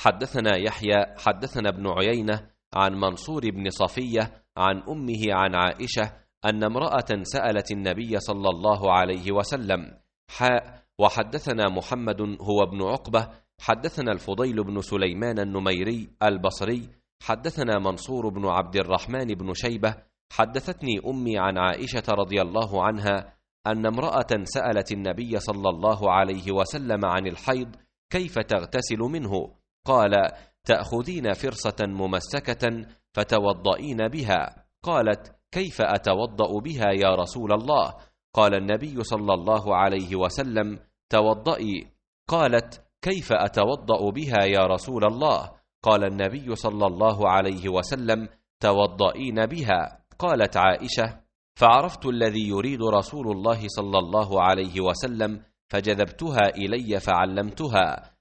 حدثنا يحيى حدثنا ابن عيينة عن منصور بن صفية عن أمه عن عائشة أن امرأة سألت النبي صلى الله عليه وسلم. وحدثنا محمد هو ابن عقبة حدثنا الفضيل بن سليمان النميري البصري حدثنا منصور بن عبد الرحمن بن شيبة حدثتني أمي عن عائشة رضي الله عنها أن امرأة سألت النبي صلى الله عليه وسلم عن الحيض كيف تغتسل منه؟ قال: تأخذين فرصة ممسكة فتوضئين بها. قالت: كيف أتوضأ بها يا رسول الله؟ قال النبي صلى الله عليه وسلم: توضئي. قالت: كيف أتوضأ بها يا رسول الله؟ قال النبي صلى الله عليه وسلم: توضئين بها. قالت عائشة: فعرفت الذي يريد رسول الله صلى الله عليه وسلم فجذبتها إلي فعلمتها،